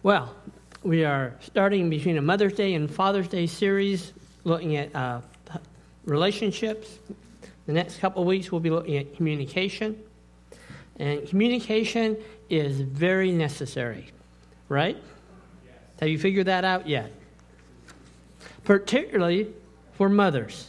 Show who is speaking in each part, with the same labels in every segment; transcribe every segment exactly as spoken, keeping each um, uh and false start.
Speaker 1: Well, we are starting between a Mother's Day and Father's Day series, looking at uh, relationships. The next couple of weeks, we'll be looking at communication. And communication is very necessary, right? Yes. Have you figured that out yet? Particularly for mothers.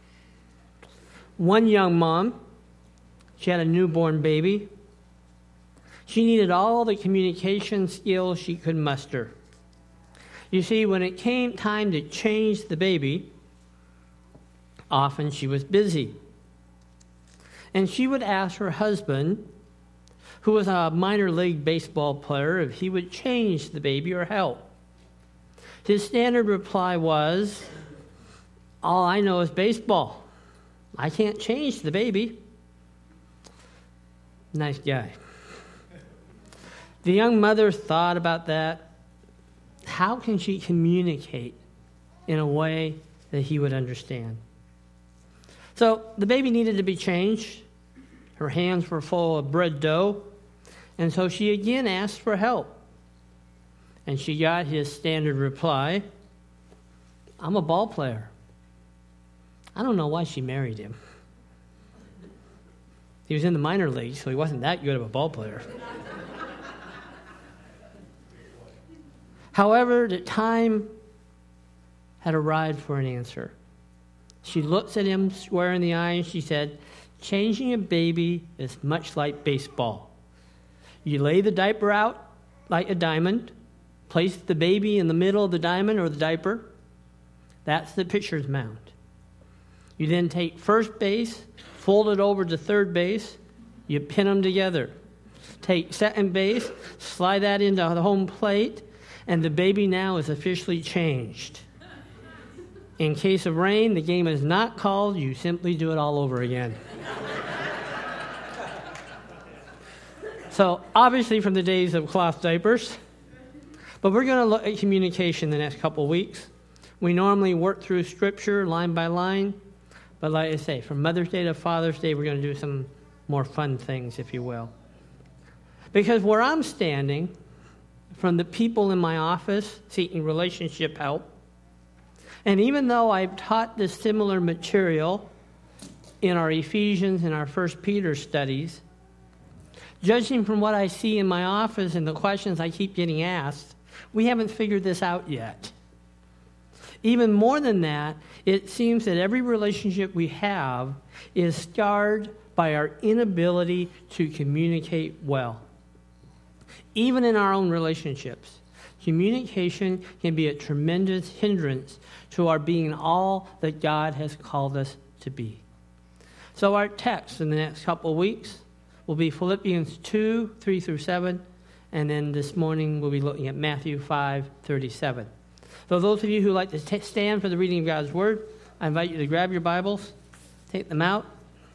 Speaker 1: One young mom, she had a newborn baby. She needed all the communication skills she could muster. You see, when it came time to change the baby, often she was busy. And she would ask her husband, who was a minor league baseball player, if he would change the baby or help. His standard reply was, "All I know is baseball. I can't change the baby." Nice guy. The young mother thought about that. How can she communicate in a way that he would understand? So the baby needed to be changed. Her hands were full of bread dough. And so she again asked for help. And she got his standard reply, "I'm a ball player." I don't know why she married him. He was in the minor leagues, so he wasn't that good of a ball player. However, the time had arrived for an answer. She looks at him square in the eye and she said, "Changing a baby is much like baseball. You lay the diaper out like a diamond, place the baby in the middle of the diamond or the diaper. That's the pitcher's mound. You then take first base, fold it over to third base, you pin them together. Take second base, slide that into the home plate, and the baby now is officially changed. In case of rain, the game is not called. You simply do it all over again." So, obviously from the days of cloth diapers. But we're going to look at communication the next couple of weeks. We normally work through Scripture line by line. But like I say, from Mother's Day to Father's Day, we're going to do some more fun things, if you will. Because where I'm standing, from the people in my office seeking relationship help, and even though I've taught this similar material in our Ephesians and our First Peter studies, judging from what I see in my office and the questions I keep getting asked, we haven't figured this out yet. Even more than that, it seems that every relationship we have is scarred by our inability to communicate well. Even in our own relationships, communication can be a tremendous hindrance to our being all that God has called us to be. So our text in the next couple of weeks will be Philippians two, three through seven, and then this morning we'll be looking at Matthew five, thirty-seven. So those of you who like to t- stand for the reading of God's Word, I invite you to grab your Bibles, take them out,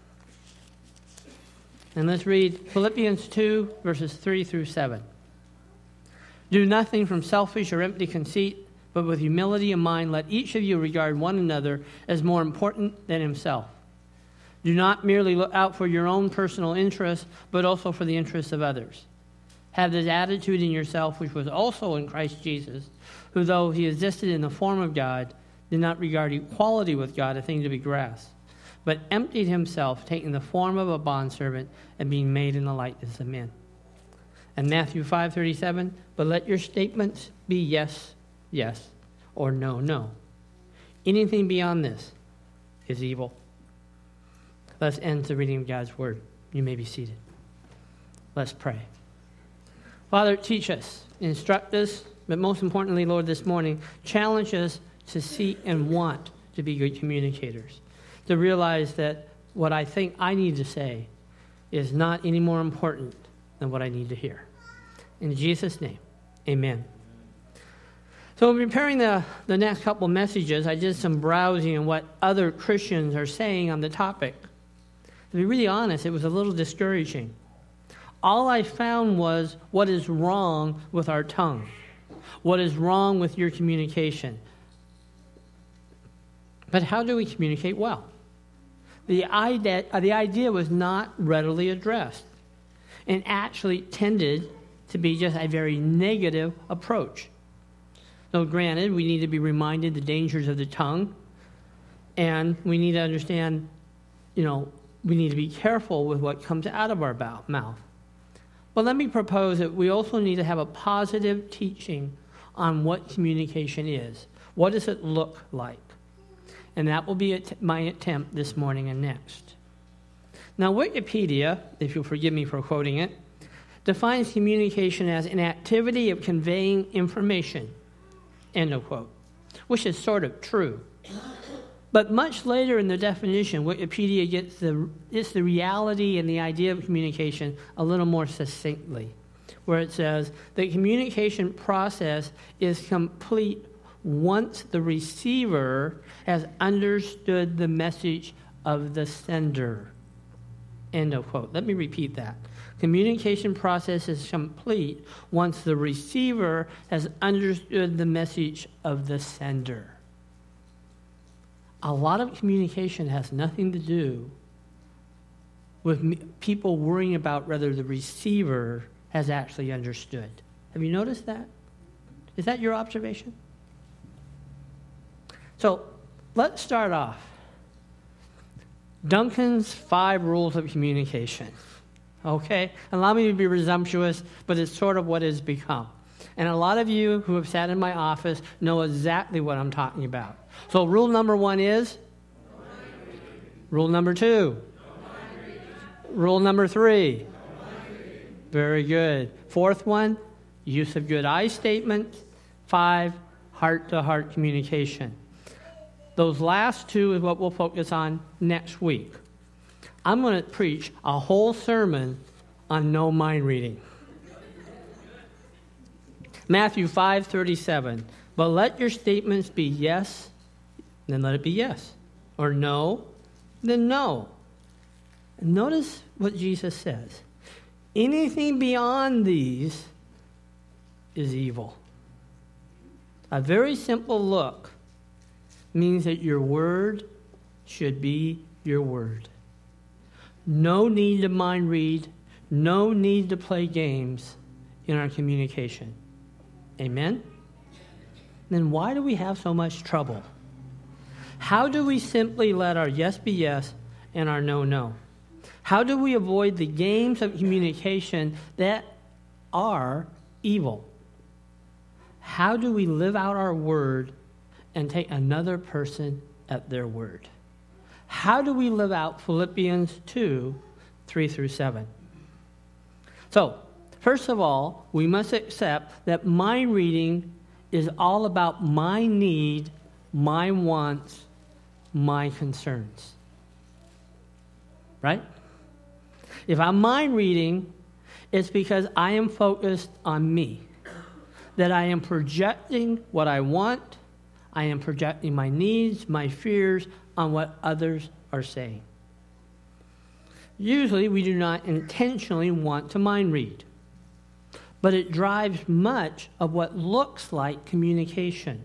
Speaker 1: and let's read Philippians two, verses three through seven. "Do nothing from selfish or empty conceit, but with humility of mind let each of you regard one another as more important than himself. Do not merely look out for your own personal interests, but also for the interests of others. Have this attitude in yourself which was also in Christ Jesus, who though he existed in the form of God, did not regard equality with God a thing to be grasped, but emptied himself, taking the form of a bondservant and being made in the likeness of men." And Matthew five thirty-seven, "But let your statements be yes, yes, or no, no. Anything beyond this is evil." Let's end the reading of God's Word. You may be seated. Let's pray. Father, teach us, instruct us, but most importantly, Lord, this morning, challenge us to seek and want to be good communicators, to realize that what I think I need to say is not any more important than what I need to hear. In Jesus' name, amen. So in preparing the, the next couple messages, I did some browsing on what other Christians are saying on the topic. To be really honest, it was a little discouraging. All I found was what is wrong with our tongue, what is wrong with your communication. But how do we communicate well? The idea, the idea was not readily addressed and actually tended to be just a very negative approach. So granted, we need to be reminded the dangers of the tongue, and we need to understand, you know, we need to be careful with what comes out of our mouth. But let me propose that we also need to have a positive teaching on what communication is. What does it look like? And that will be my attempt this morning and next. Now, Wikipedia, if you'll forgive me for quoting it, defines communication as an activity of conveying information, end of quote, which is sort of true. But much later in the definition, Wikipedia gets the, gets the reality and the idea of communication a little more succinctly, where it says the communication process is complete once the receiver has understood the message of the sender. End of quote. Let me repeat that. Communication process is complete once the receiver has understood the message of the sender. A lot of communication has nothing to do with me, people worrying about whether the receiver has actually understood. Have you noticed that? Is that your observation? So let's start off. Duncan's five rules of communication. Okay? Allow me to be presumptuous, but it's sort of what it's become. And a lot of you who have sat in my office know exactly what I'm talking about. So rule number one is? No rule number two? No rule number three? No Very good. Fourth one, use of good I statements. Five, heart-to-heart communication. Those last two is what we'll focus on next week. I'm going to preach a whole sermon on no mind reading. Matthew five thirty-seven. But let your statements be yes, then let it be yes. Or no, then no. And notice what Jesus says. Anything beyond these is evil. A very simple look means that your word should be your word. No need to mind read, no need to play games in our communication. Amen? Then why do we have so much trouble? How do we simply let our yes be yes and our no, no? How do we avoid the games of communication that are evil? How do we live out our word and take another person at their word? How do we live out Philippians two, three through seven? So, first of all, we must accept that mind reading is all about my need, my wants, my concerns. Right? If I'm mind reading, it's because I am focused on me. That I am projecting what I want. I am projecting my needs, my fears on what others are saying. Usually we do not intentionally want to mind read. But it drives much of what looks like communication.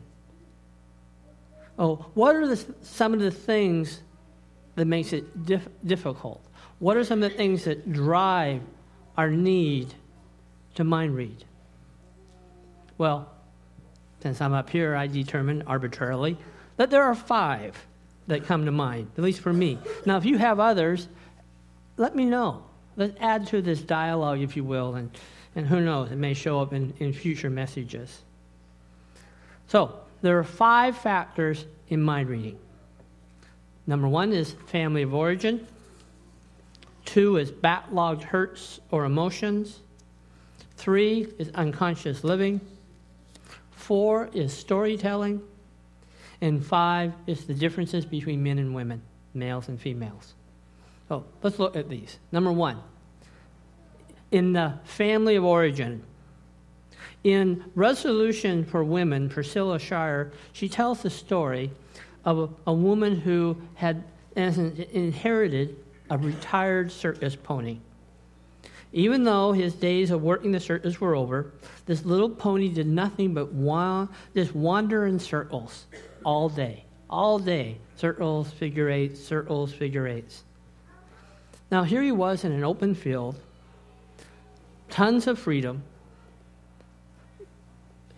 Speaker 1: Oh, what are the, some of the things that makes it dif- difficult? What are some of the things that drive our need to mind read? Well, since I'm up here, I determined arbitrarily that there are five that come to mind, at least for me. Now, if you have others, let me know. Let's add to this dialogue, if you will, and, and who knows, it may show up in, in future messages. So, there are five factors in mind reading. Number one is family of origin. Two is backlogged hurts or emotions. Three is unconscious living. Four is storytelling. And five is the differences between men and women, males and females. So let's look at these. Number one, in the family of origin. In Resolution for Women, Priscilla Shirer, she tells the story of a, a woman who had inherited a retired circus pony. Even though his days of working the circus were over, this little pony did nothing but wa- just wander in circles all day. All day. Circles, figure eights, circles, figure eights. Now here he was in an open field, tons of freedom,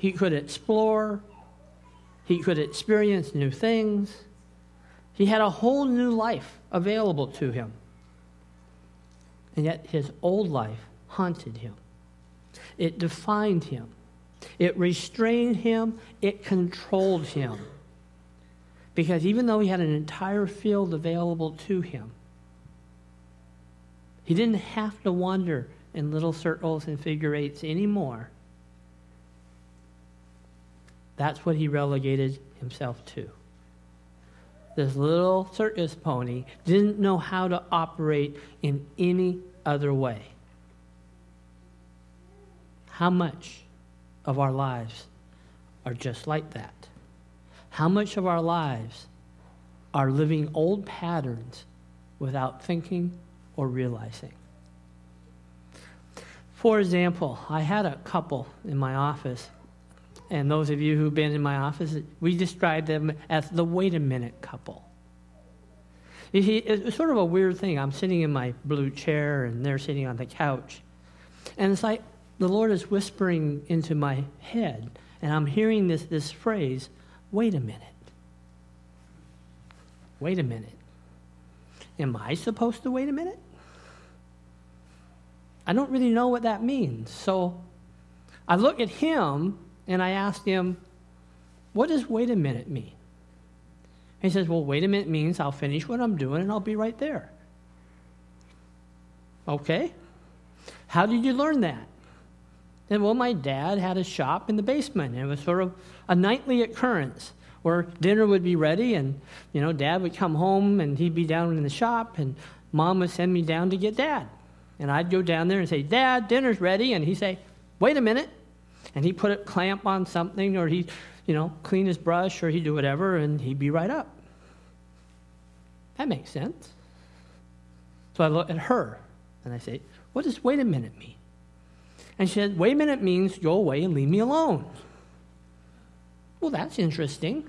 Speaker 1: He could explore. He could experience new things. He had a whole new life available to him. And yet his old life haunted him. It defined him. It restrained him. It controlled him. Because even though he had an entire field available to him, he didn't have to wander in little circles and figure eights anymore. That's what he relegated himself to. This little circus pony didn't know how to operate in any other way. How much of our lives are just like that? How much of our lives are living old patterns without thinking or realizing? For example, I had a couple in my office, and those of you who've been in my office, we describe them as the wait a minute couple. You see, it's sort of a weird thing. I'm sitting in my blue chair, and they're sitting on the couch. And it's like the Lord is whispering into my head, and I'm hearing this, this phrase, wait a minute. Wait a minute. Am I supposed to wait a minute? I don't really know what that means. So I look at him and I asked him, what does wait a minute mean? He says, well, wait a minute means I'll finish what I'm doing and I'll be right there. Okay. How did you learn that? And well, my dad had a shop in the basement, and it was sort of a nightly occurrence where dinner would be ready, and, you know, Dad would come home, and he'd be down in the shop, and Mom would send me down to get Dad. And I'd go down there and say, Dad, dinner's ready, and he'd say, wait a minute. And he'd put a clamp on something, or he'd, you know, clean his brush, or he'd do whatever, and he'd be right up. That makes sense. So I look at her, and I say, what does wait a minute mean? And she said, wait a minute means go away and leave me alone. Well, that's interesting.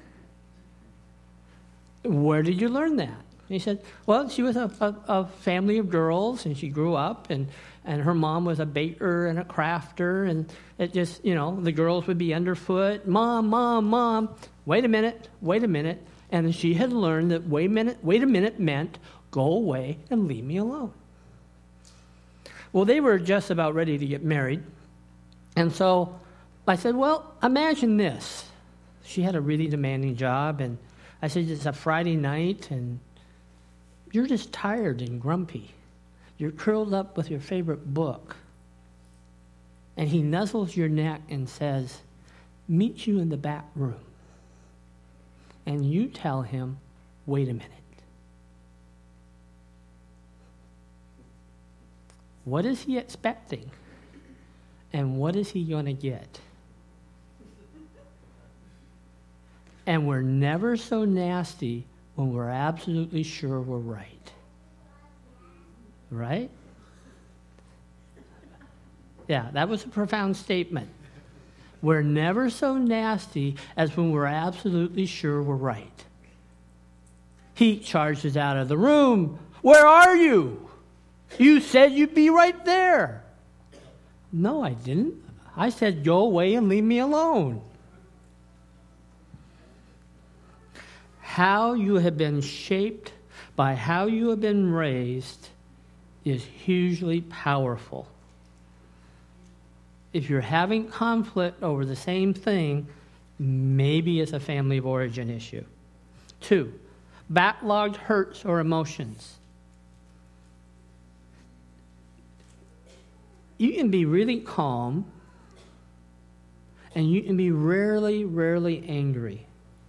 Speaker 1: Where did you learn that? And he said, well, she was a, a, a family of girls, and she grew up, and, and her mom was a baker and a crafter, and it just, you know, the girls would be underfoot. Mom, mom, mom, wait a minute, wait a minute. And she had learned that wait a minute, wait a minute meant go away and leave me alone. Well, they were just about ready to get married. And so I said, well, imagine this. She had a really demanding job, and I said, it's a Friday night, and you're just tired and grumpy. You're curled up with your favorite book. And he nuzzles your neck and says, meet you in the back room. And you tell him, wait a minute. What is he expecting? And what is he going to get? And we're never so nasty when we're absolutely sure we're right. Right? Yeah, that was a profound statement. We're never so nasty as when we're absolutely sure we're right. He charges out of the room. Where are you? You said you'd be right there. No, I didn't. I said go away and leave me alone. How you have been shaped by how you have been raised is hugely powerful. If you're having conflict over the same thing, maybe it's a family of origin issue. Two, backlogged hurts or emotions. You can be really calm, and you can be rarely, rarely angry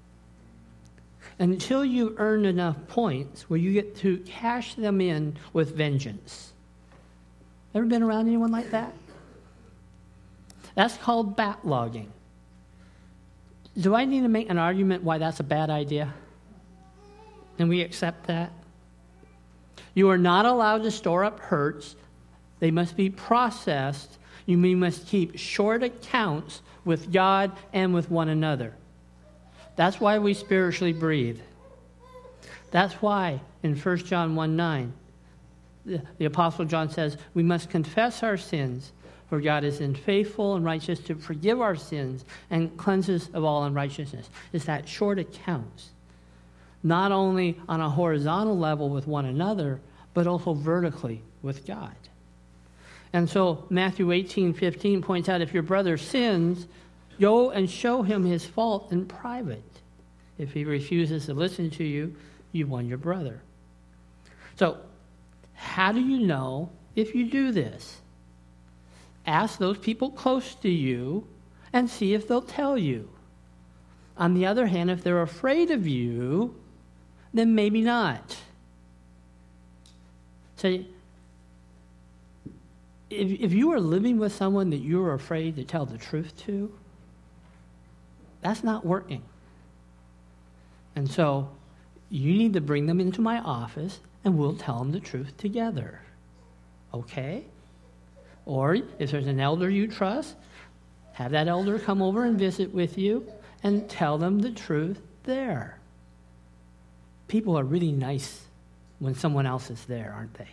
Speaker 1: until you earn enough points where you get to cash them in with vengeance. Ever been around anyone like that? That's called backlogging. Do I need to make an argument why that's a bad idea? Can we accept that? You are not allowed to store up hurts. They must be processed. You must keep short accounts with God and with one another. That's why we spiritually breathe. That's why in First John one nine, the, the Apostle John says, we must confess our sins, For God is in faithful and righteous to forgive our sins and cleanse us of all unrighteousness. It's that short accounts, not only on a horizontal level with one another, but also vertically with God. And so Matthew eighteen fifteen points out, if your brother sins, go and show him his fault in private. If he refuses to listen to you, you won your brother. So, how do you know if you do this? Ask those people close to you and see if they'll tell you. On the other hand, if they're afraid of you, then maybe not. So, if, if you are living with someone that you're afraid to tell the truth to, that's not working. And so, you need to bring them into my office and we'll tell them the truth together. Okay? Or if there's an elder you trust, have that elder come over and visit with you and tell them the truth there. People are really nice when someone else is there, aren't they?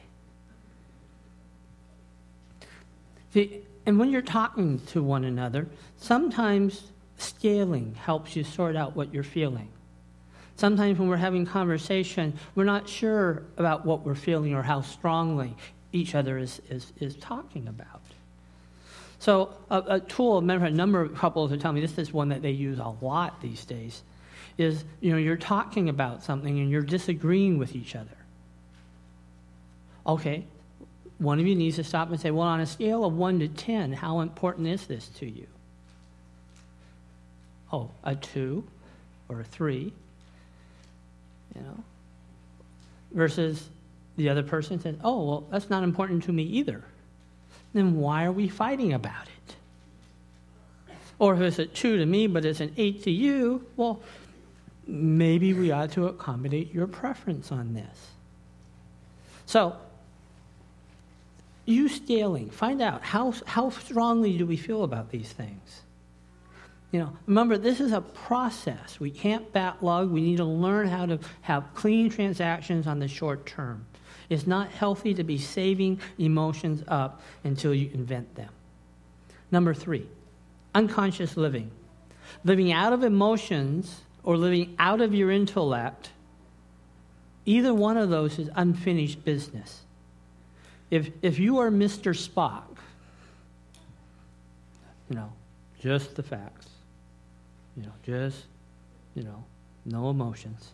Speaker 1: See, and when you're talking to one another, sometimes scaling helps you sort out what you're feeling. Sometimes when we're having conversation, we're not sure about what we're feeling or how strongly each other is, is, is talking about. So a, a tool, remember a number of couples are telling me this is one that they use a lot these days, is, you know, you're talking about something and you're disagreeing with each other. Okay, one of you needs to stop and say, well, on a scale of one to ten, how important is this to you? Oh, a two or a three. You know, versus the other person says, oh, well, that's not important to me either. Then why are we fighting about it? Or if it's a two to me, but it's an eight to you, well, maybe we ought to accommodate your preference on this. So, you scaling, find out how, how strongly do we feel about these things. You know, remember, this is a process. We can't backlog. We need to learn how to have clean transactions on the short term. It's not healthy to be saving emotions up until you invent them. Number three, unconscious living. Living out of emotions or living out of your intellect, either one of those is unfinished business. If, if you are Mister Spock, you know, just the facts. You know, just, you know, no emotions.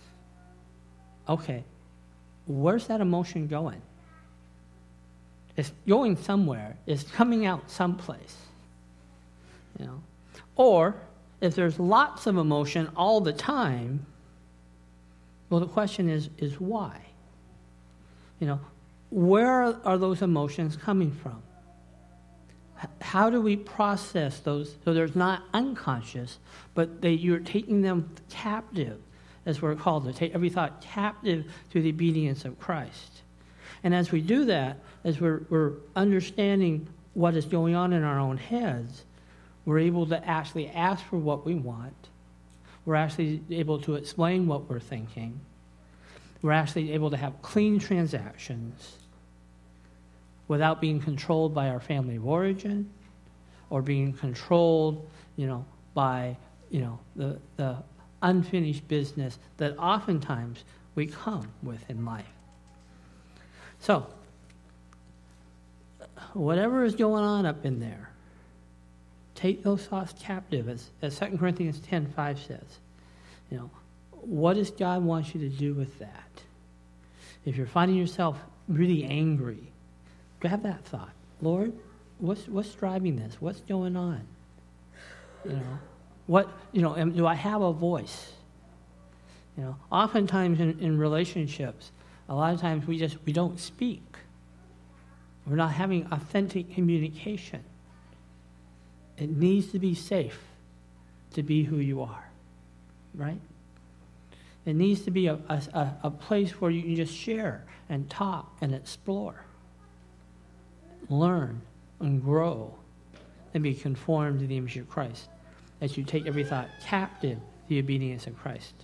Speaker 1: Okay, where's that emotion going? It's going somewhere. It's coming out someplace. You know, or if there's lots of emotion all the time, well, the question is, is why? You know, where are those emotions coming from? How do we process those so there's not unconscious, but they, you're taking them captive, as we're called, to take every thought captive to the obedience of Christ. And as we do that, as we're, we're understanding what is going on in our own heads, we're able to actually ask for what we want. We're actually able to explain what we're thinking. We're actually able to have clean transactions without being controlled by our family of origin or being controlled, you know, by, you know, the, the unfinished business that oftentimes we come with in life. So, whatever is going on up in there, take those thoughts captive, as, as Second Corinthians ten five says. You know, what does God want you to do with that? If you're finding yourself really angry, grab that thought. Lord, what's what's driving this? What's going on? You know, what you know? Am, do I have a voice? You know, oftentimes in, in relationships, a lot of times we just we don't speak. We're not having authentic communication. It needs to be safe to be who you are, right? It needs to be a, a, a place where you can just share and talk and explore, learn and grow, and be conformed to the image of Christ as you take every thought captive to the obedience of Christ.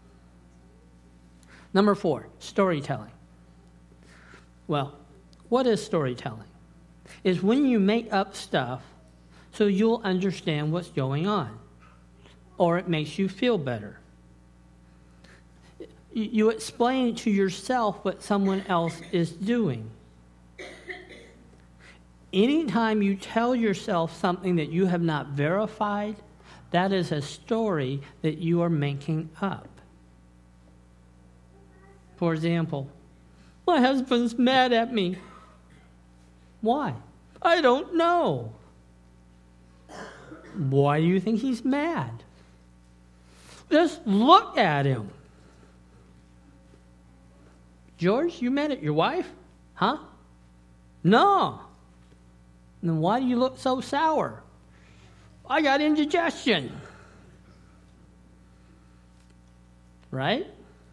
Speaker 1: Number four, storytelling. Well, what is storytelling? is when you make up stuff so you'll understand what's going on, or it makes you feel better. You explain to yourself what someone else is doing. Anytime you tell yourself something that you have not verified, that is a story that you are making up. For example, my husband's mad at me. Why? I don't know. Why do you think he's mad? Just look at him. George, you mad at your wife? Huh? No. Then why do you look so sour? I got indigestion. Right?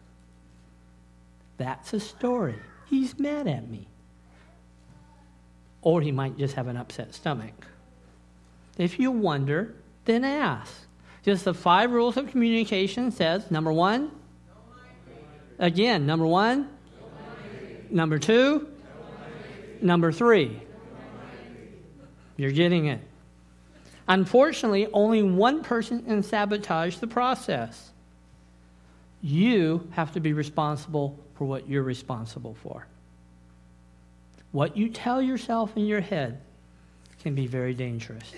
Speaker 1: That's a story. He's mad at me. Or he might just have an upset stomach. If you wonder, then ask. Just the five rules of communication says, number one, again, number one, number two, number three. You're getting it. Unfortunately, only one person can sabotage the process. You have to be responsible for what you're responsible for. What you tell yourself in your head can be very dangerous.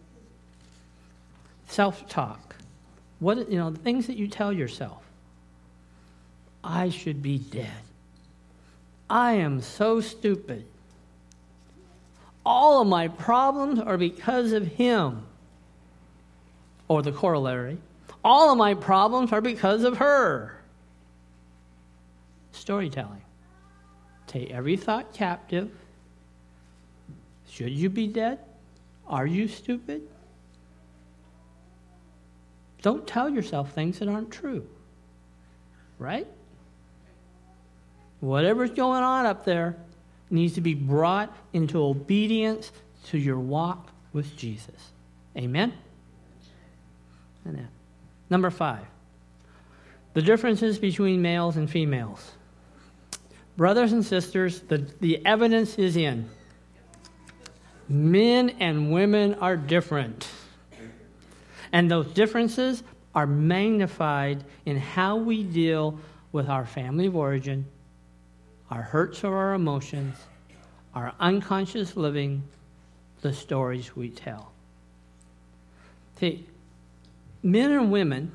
Speaker 1: Self-talk. What, you know, the things that you tell yourself. I should be dead. I am so stupid. All of my problems are because of him. Or the corollary. All of my problems are because of her. Storytelling. Take every thought captive. Should you be dead? Are you stupid? Don't tell yourself things that aren't true. Right? Whatever's going on up there needs to be brought into obedience to your walk with Jesus. Amen? Amen. Number five, the differences between males and females. Brothers and sisters, the, the evidence is in. Men and women are different. And those differences are magnified in how we deal with our family of origin, our hurts or our emotions, our unconscious living, the stories we tell. See, men and women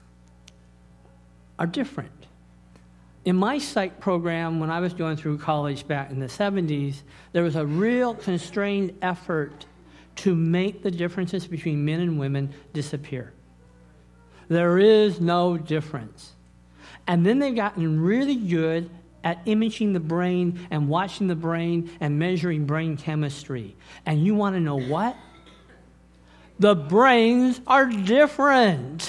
Speaker 1: are different. In my psych program, when I was going through college back in the seventies, there was a real constrained effort to make the differences between men and women disappear. There is no difference. And then they've gotten really good at imaging the brain and watching the brain and measuring brain chemistry. And you want to know what? The brains are different.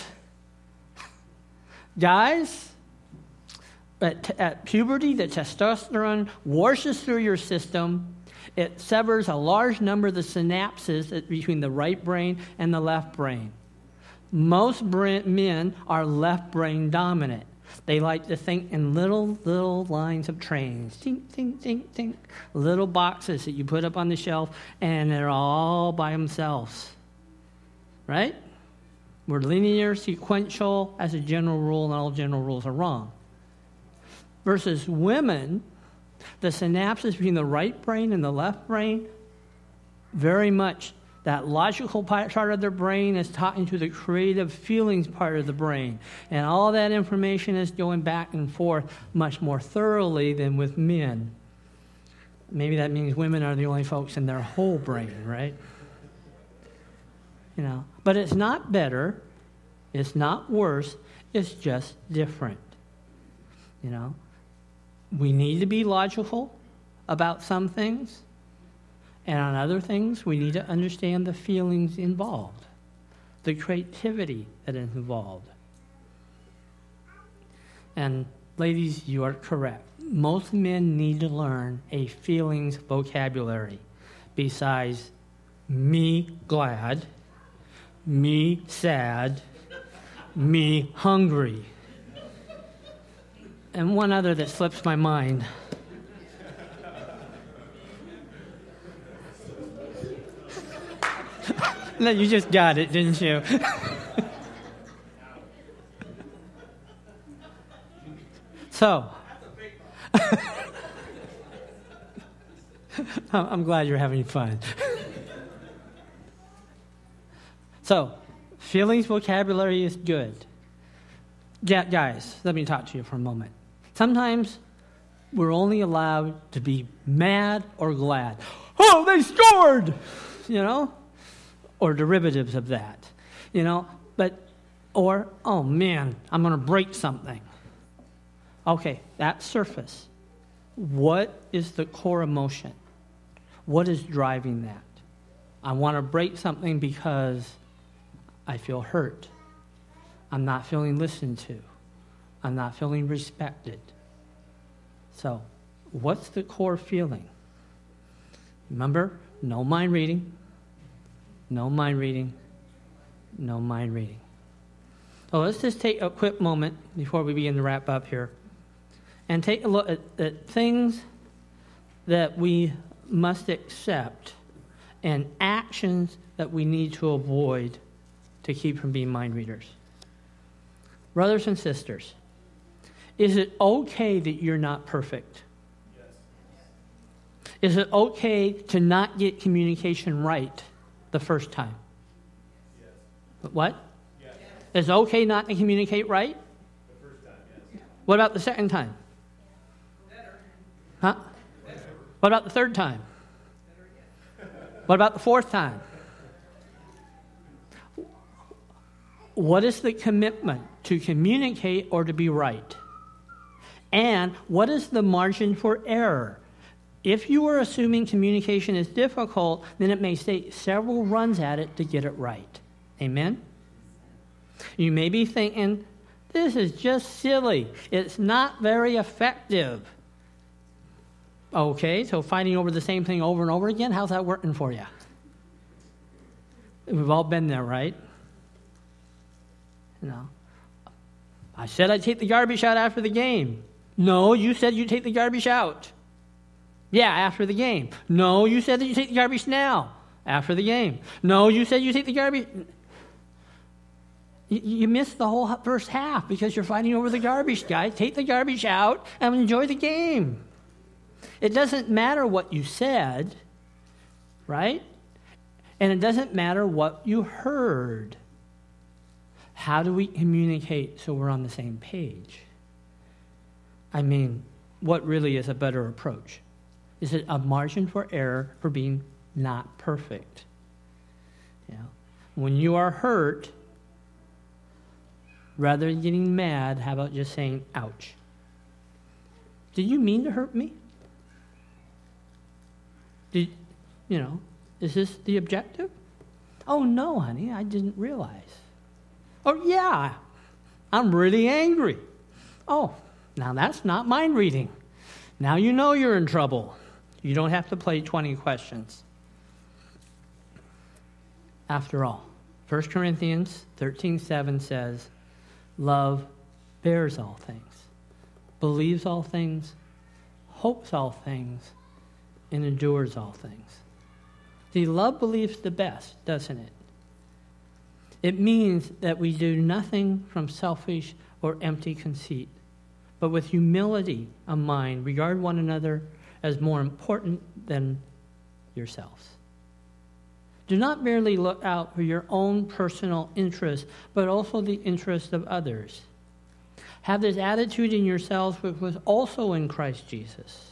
Speaker 1: Guys, at, at puberty, the testosterone washes through your system. It severs a large number of the synapses between the right brain and the left brain. Most men are left brain dominant. They like to think in little, little lines of trains. Tink, tink, tink, tink. Little boxes that you put up on the shelf, and they're all by themselves. Right? We're linear, sequential as a general rule, and all general rules are wrong. Versus women, the synapses between the right brain and the left brain, very much that logical part of their brain is talking to the creative feelings part of the brain. And all that information is going back and forth much more thoroughly than with men. Maybe that means women are the only folks in their whole brain, right? You know, but it's not better. It's not worse. It's just different. You know, we need to be logical about some things. And on other things, we need to understand the feelings involved, the creativity that is involved. And ladies, you are correct. Most men need to learn a feelings vocabulary besides me glad, me sad, me hungry. And one other that slips my mind. No, you just got it, didn't you? So, I'm glad you're having fun. So, feelings vocabulary is good. Yeah, guys, let me talk to you for a moment. Sometimes we're only allowed to be mad or glad. Oh, they scored! You know? Or derivatives of that. You know? But, or, oh man, I'm going to break something. Okay, that's surface. What is the core emotion? What is driving that? I want to break something because I feel hurt. I'm not feeling listened to. I'm not feeling respected. So, what's the core feeling? Remember, no mind reading, no mind reading, no mind reading. So let's just take a quick moment before we begin to wrap up here and take a look at, at things that we must accept and actions that we need to avoid to keep from being mind readers. Brothers and sisters, is it okay that you're not perfect? Yes. Is it okay to not get communication right the first time? Yes. What? Yes. Is it okay not to communicate right? The first time, yes. What about the second time? Better. Huh? Better. What about the third time? Better. What about the fourth time? What is the commitment to communicate or to be right? And what is the margin for error? If you are assuming communication is difficult, then it may take several runs at it to get it right. Amen? You may be thinking, this is just silly. It's not very effective. Okay, so fighting over the same thing over and over again, how's that working for you? We've all been there, right? You know, I said I'd take the garbage out after the game. No, you said you'd take the garbage out. Yeah, after the game. No, you said that you take the garbage now. After the game. No, you said you take the garbage. You, you missed the whole first half because you're fighting over the garbage, guys. Take the garbage out and enjoy the game. It doesn't matter what you said, right? And it doesn't matter what you heard. How do we communicate so we're on the same page? I mean, what really is a better approach? Is it a margin for error for being not perfect? You know, when you are hurt, rather than getting mad, how about just saying, ouch? Did you mean to hurt me? Did, you know, is this the objective? Oh, no, honey, I didn't realize. Oh, yeah, I'm really angry. Oh, now that's not mind reading. Now you know you're in trouble. You don't have to play twenty questions. After all, First Corinthians thirteen seven says, love bears all things, believes all things, hopes all things, and endures all things. See, love believes the best, doesn't it? It means that we do nothing from selfish or empty conceit, but with humility of mind, regard one another as more important than yourselves. Do not merely look out for your own personal interests, but also the interests of others. Have this attitude in yourselves which was also in Christ Jesus.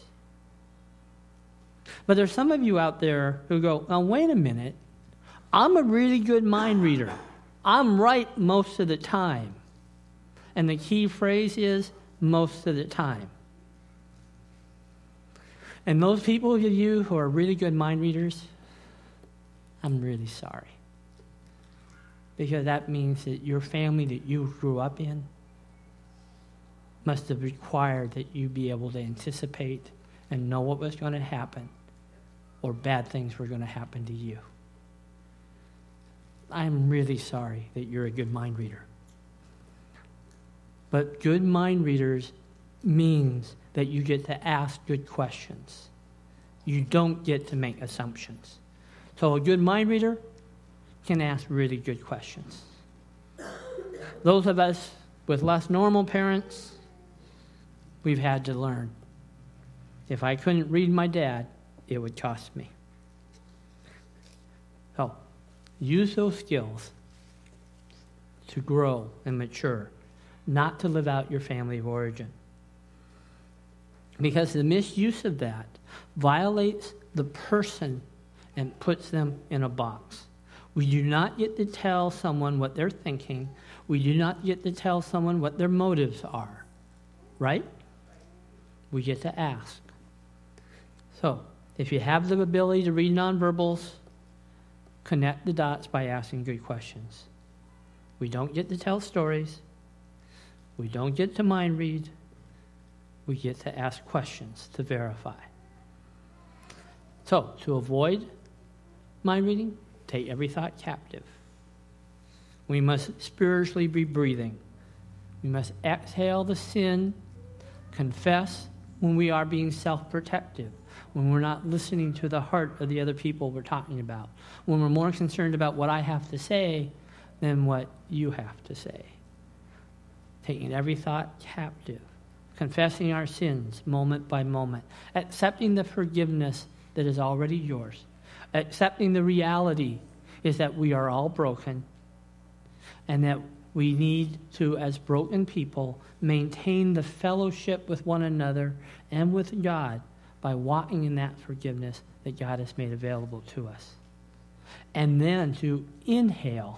Speaker 1: But there's some of you out there who go, now wait a minute, I'm a really good mind reader. I'm right most of the time. And the key phrase is most of the time. And those people of you who are really good mind readers, I'm really sorry. Because that means that your family that you grew up in must have required that you be able to anticipate and know what was going to happen, or bad things were going to happen to you. I'm really sorry that you're a good mind reader. But good mind readers means that you get to ask good questions. You don't get to make assumptions. So a good mind reader can ask really good questions. Those of us with less normal parents, we've had to learn. If I couldn't read my dad, it would cost me. So, use those skills to grow and mature, not to live out your family of origin. Because the misuse of that violates the person and puts them in a box. We do not get to tell someone what they're thinking. We do not get to tell someone what their motives are. Right? We get to ask. So, if you have the ability to read nonverbals, connect the dots by asking good questions. We don't get to tell stories. We don't get to mind read. We get to ask questions to verify. So, to avoid mind reading, take every thought captive. We must spiritually be breathing. We must exhale the sin, confess when we are being self-protective, when we're not listening to the heart of the other people we're talking about, when we're more concerned about what I have to say than what you have to say. Taking every thought captive, confessing our sins moment by moment, accepting the forgiveness that is already yours, accepting the reality is that we are all broken and that we need to, as broken people, maintain the fellowship with one another and with God by walking in that forgiveness that God has made available to us. And then to inhale.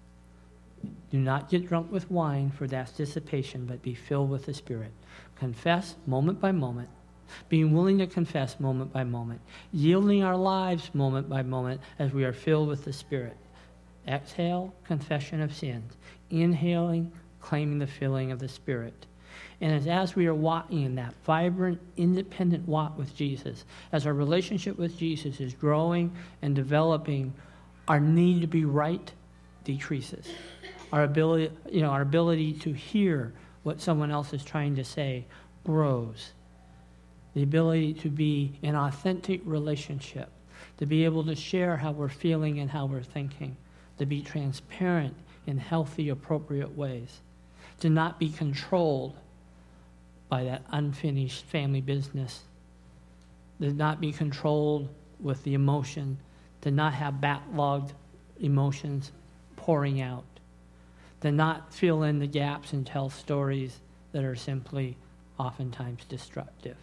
Speaker 1: Do not get drunk with wine, for that's dissipation, but be filled with the Spirit. Confess moment by moment, being willing to confess moment by moment, yielding our lives moment by moment as we are filled with the Spirit. Exhale, confession of sins. Inhaling, claiming the filling of the Spirit. And as, as we are walking in that vibrant, independent walk with Jesus, as our relationship with Jesus is growing and developing, our need to be right decreases. Our ability, you know, our ability to hear what someone else is trying to say grows. The ability to be in authentic relationship, to be able to share how we're feeling and how we're thinking, to be transparent in healthy, appropriate ways, to not be controlled by that unfinished family business, to not be controlled with the emotion, to not have backlogged emotions pouring out, to not fill in the gaps and tell stories that are simply oftentimes destructive.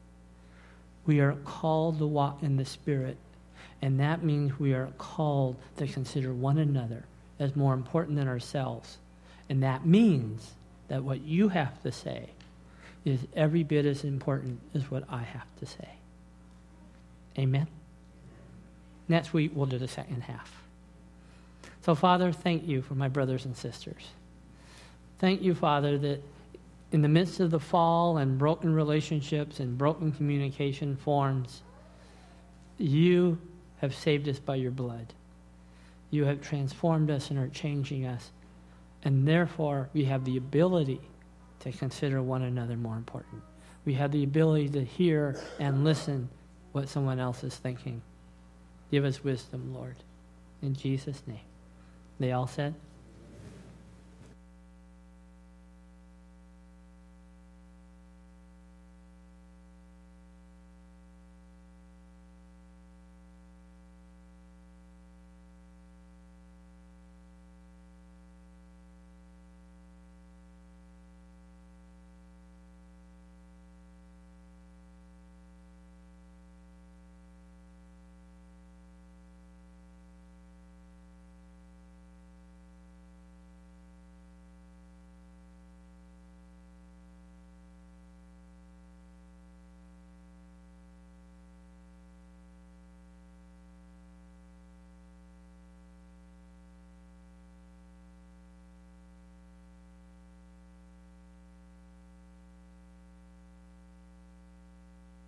Speaker 1: We are called to walk in the Spirit, and that means we are called to consider one another as more important than ourselves. And that means that what you have to say is every bit as important as what I have to say. Amen? Next week, we'll do the second half. So, Father, thank you for my brothers and sisters. Thank you, Father, that in the midst of the fall and broken relationships and broken communication forms, you have saved us by your blood. You have transformed us and are changing us. And therefore, we have the ability to consider one another more important. We have the ability to hear and listen what someone else is thinking. Give us wisdom, Lord. In Jesus' name. They all said?